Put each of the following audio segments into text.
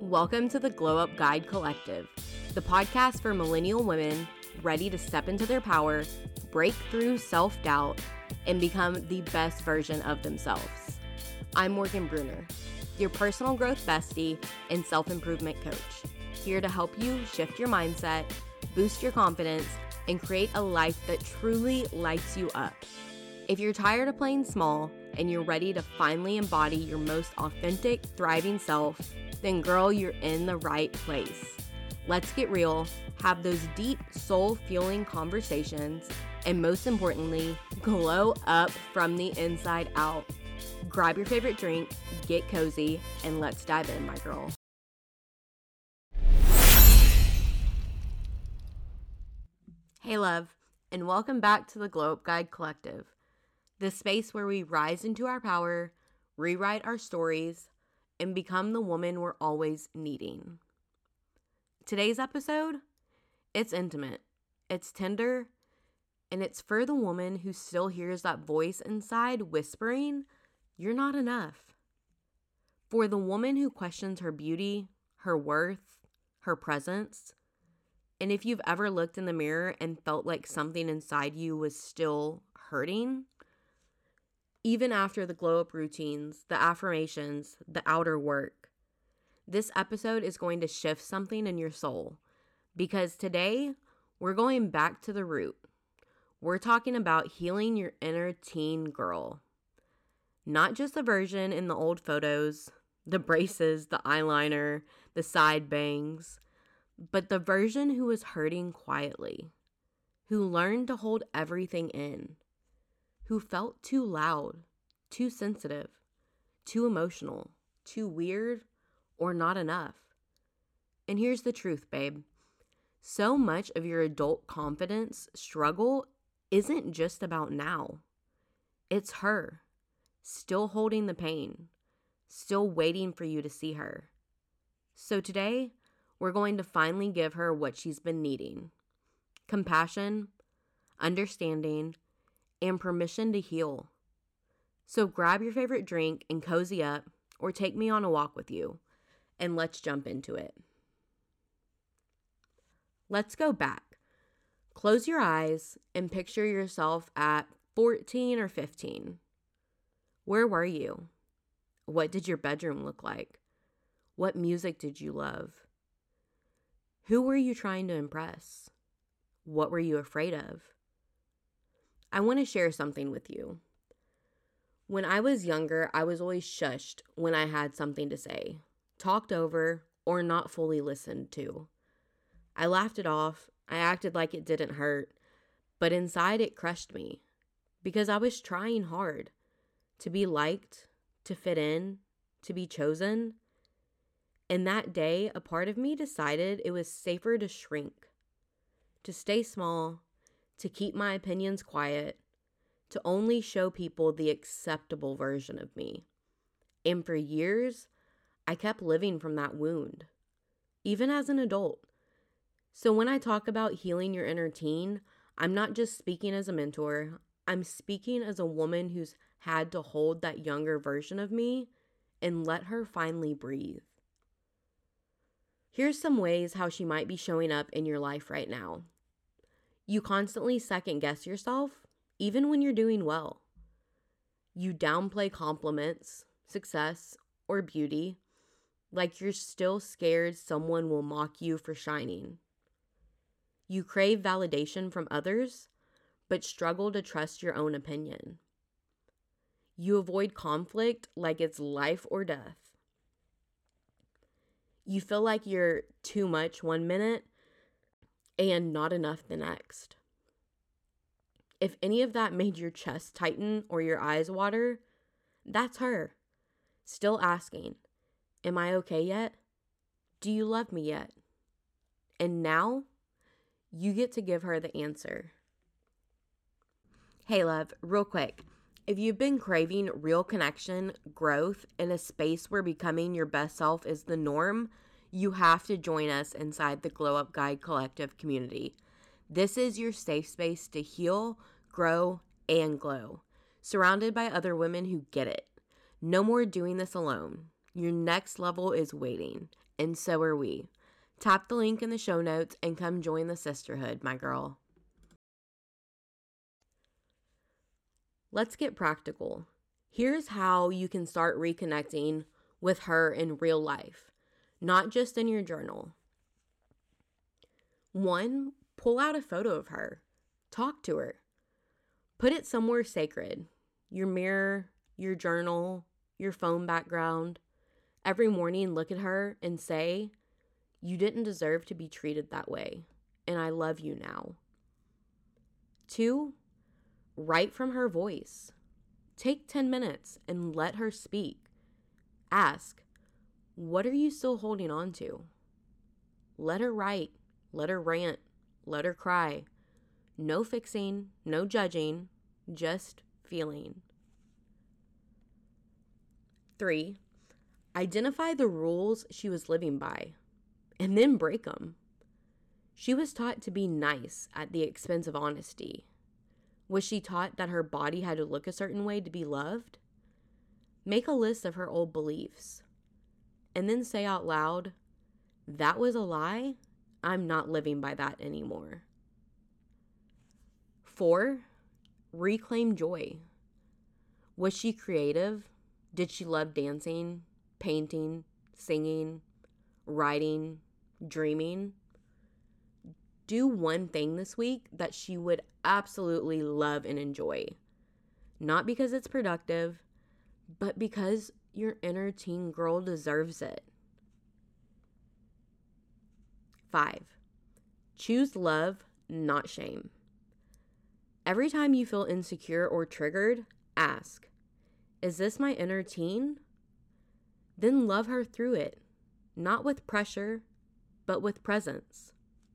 Welcome to the Glow Up Guide Collective, the podcast for millennial women ready to step into their power, break through self-doubt, and become the best version of themselves. I'm Morgan Bruner, your personal growth bestie and self-improvement coach, here to help you shift your mindset, boost your confidence, and create a life that truly lights you up. If you're tired of playing small and you're ready to finally embody your most authentic, thriving self, then girl, you're in the right place. Let's get real, have those deep, soul-fueling conversations, and most importantly, glow up from the inside out. Grab your favorite drink, get cozy, and let's dive in, my girl. Hey love, and welcome back to the Glow Up Guide Collective, the space where we rise into our power, rewrite our stories, and become the woman we're always needing. Today's episode, it's intimate, it's tender, and it's for the woman who still hears that voice inside whispering, "You're not enough." For the woman who questions her beauty, her worth, her presence. And if you've ever looked in the mirror and felt like something inside you was still hurting, even after the glow up routines, the affirmations, the outer work, this episode is going to shift something in your soul. Because today, we're going back to the root. We're talking about healing your inner teen girl. Not just the version in the old photos, the braces, the eyeliner, the side bangs, but the version who was hurting quietly, who learned to hold everything in, who felt too loud, too sensitive, too emotional, too weird, or not enough. And here's the truth, babe. So much of your adult confidence struggle isn't just about now. It's her, still holding the pain, still waiting for you to see her. So today, we're going to finally give her what she's been needing: compassion, understanding, and permission to heal. So grab your favorite drink and cozy up, or take me on a walk with you, and let's jump into it. Let's go back. Close your eyes and picture yourself at 14 or 15. Where were you? What did your bedroom look like? What music did you love? Who were you trying to impress? What were you afraid of? I want to share something with you. When I was younger, I was always shushed when I had something to say, talked over, or not fully listened to. I laughed it off, I acted like it didn't hurt, but inside it crushed me because I was trying hard to be liked, to fit in, to be chosen. And that day, a part of me decided it was safer to shrink, to stay small, to keep my opinions quiet, to only show people the acceptable version of me. And for years, I kept living from that wound, even as an adult. So when I talk about healing your inner teen, I'm not just speaking as a mentor. I'm speaking as a woman who's had to hold that younger version of me and let her finally breathe. Here's some ways how she might be showing up in your life right now. You constantly second guess yourself, even when you're doing well. You downplay compliments, success, or beauty, like you're still scared someone will mock you for shining. You crave validation from others, but struggle to trust your own opinion. You avoid conflict like it's life or death. You feel like you're too much one minute and not enough the next. If any of that made your chest tighten or your eyes water, that's her. Still asking, am I okay yet? Do you love me yet? And now, you get to give her the answer. Hey love, real quick. If you've been craving real connection, growth, in a space where becoming your best self is the norm, you have to join us inside the Glow Up Guide Collective community. This is your safe space to heal, grow, and glow, surrounded by other women who get it. No more doing this alone. Your next level is waiting, and so are we. Tap the link in the show notes and come join the sisterhood, my girl. Let's get practical. Here's how you can start reconnecting with her in real life, not just in your journal. 1, pull out a photo of her. Talk to her. Put it somewhere sacred. Your mirror, your journal, your phone background. Every morning, look at her and say, "You didn't deserve to be treated that way, and I love you now." 2, write from her voice. Take 10 minutes and let her speak. Ask, what are you still holding on to? Let her write, let her rant, let her cry. No fixing, no judging, just feeling. 3, identify the rules she was living by, and then break them. She was taught to be nice at the expense of honesty. Was she taught that her body had to look a certain way to be loved? Make a list of her old beliefs, and then say out loud, "That was a lie. I'm not living by that anymore." 4, reclaim joy. Was she creative? Did she love dancing, painting, singing, writing, dreaming? Do one thing this week that she would absolutely love and enjoy. Not because it's productive, but because your inner teen girl deserves it. 5, choose love, not shame. Every time you feel insecure or triggered, ask, is this my inner teen? Then love her through it, not with pressure, but with presence.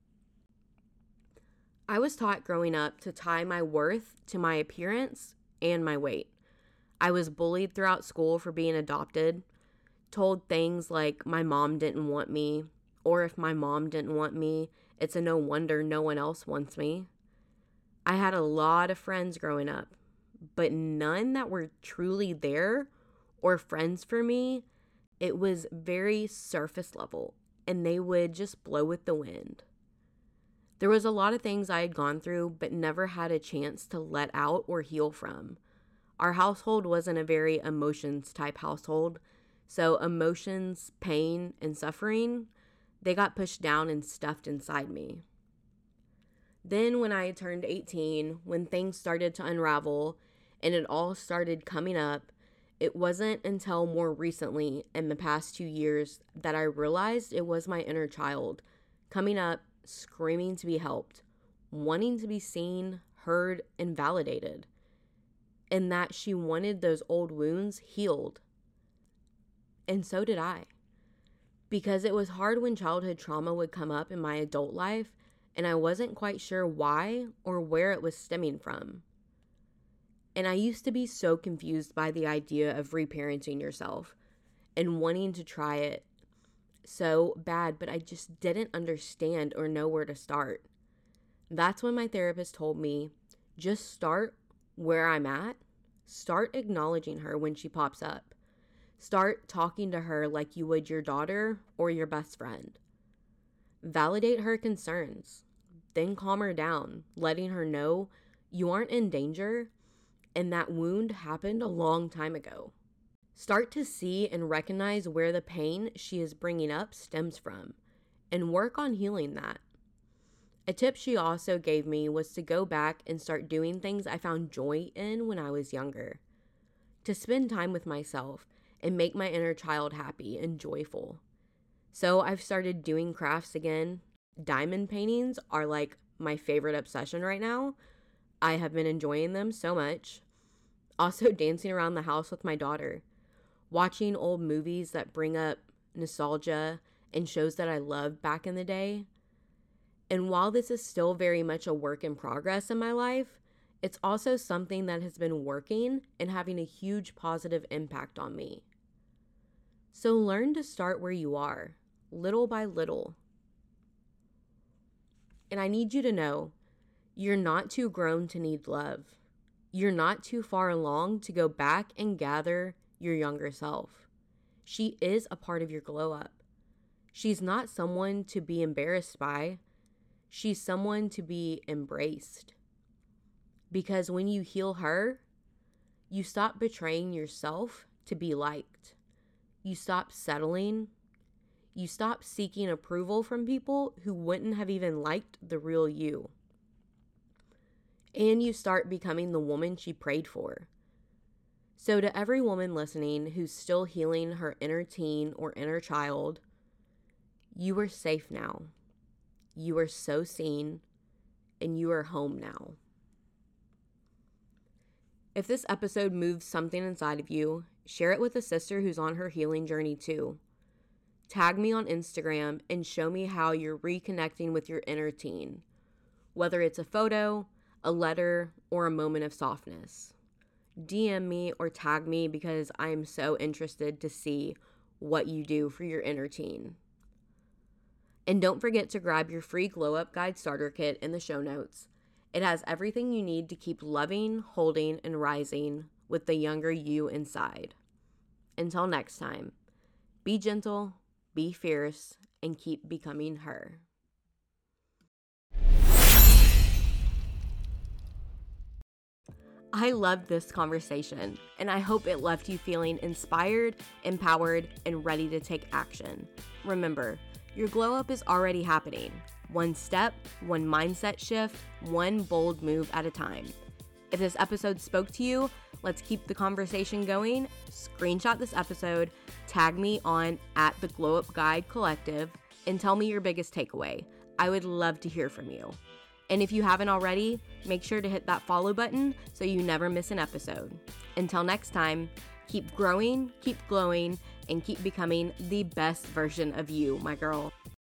I was taught growing up to tie my worth to my appearance and my weight. I was bullied throughout school for being adopted, told things like my mom didn't want me, or if my mom didn't want me, it's a no wonder no one else wants me. I had a lot of friends growing up, but none that were truly there or friends for me. It was very surface level, and they would just blow with the wind. There was a lot of things I had gone through, but never had a chance to let out or heal from. Our household wasn't a very emotions type household, so emotions, pain, and suffering, they got pushed down and stuffed inside me. Then when I turned 18, when things started to unravel and it all started coming up, it wasn't until more recently in the past 2 years that I realized it was my inner child coming up, screaming to be helped, wanting to be seen, heard, and validated, and that she wanted those old wounds healed. And so did I. Because it was hard when childhood trauma would come up in my adult life, and I wasn't quite sure why or where it was stemming from. And I used to be so confused by the idea of reparenting yourself and wanting to try it so bad, but I just didn't understand or know where to start. That's when my therapist told me, just start where I'm at. Start acknowledging her when she pops up. Start talking to her like you would your daughter or your best friend. Validate her concerns, then calm her down, letting her know you aren't in danger and that wound happened a long time ago. Start to see and recognize where the pain she is bringing up stems from and work on healing that. A tip she also gave me was to go back and start doing things I found joy in when I was younger, to spend time with myself and make my inner child happy and joyful. So I've started doing crafts again. Diamond paintings are like my favorite obsession right now. I have been enjoying them so much. Also dancing around the house with my daughter, watching old movies that bring up nostalgia and shows that I loved back in the day. And while this is still very much a work in progress in my life, it's also something that has been working and having a huge positive impact on me. So learn to start where you are, little by little. And I need you to know, you're not too grown to need love. You're not too far along to go back and gather your younger self. She is a part of your glow up. She's not someone to be embarrassed by. She's someone to be embraced. Because when you heal her, you stop betraying yourself to be liked. You stop settling. You stop seeking approval from people who wouldn't have even liked the real you. And you start becoming the woman she prayed for. So to every woman listening who's still healing her inner teen or inner child, you are safe now. You are so seen, and you are home now. If this episode moves something inside of you, share it with a sister who's on her healing journey too. Tag me on Instagram and show me how you're reconnecting with your inner teen, whether it's a photo, a letter, or a moment of softness. DM me or tag me because I am so interested to see what you do for your inner teen. And don't forget to grab your free Glow Up Guide starter kit in the show notes. It has everything you need to keep loving, holding, and rising with the younger you inside. Until next time, be gentle, be fierce, and keep becoming her. I loved this conversation, and I hope it left you feeling inspired, empowered, and ready to take action. Remember, your glow up is already happening. One step, one mindset shift, one bold move at a time. If this episode spoke to you, let's keep the conversation going. Screenshot this episode, tag me on @theglowupguidecollective, and tell me your biggest takeaway. I would love to hear from you. And if you haven't already, make sure to hit that follow button so you never miss an episode. Until next time, keep growing, keep glowing, and keep becoming the best version of you, my girl.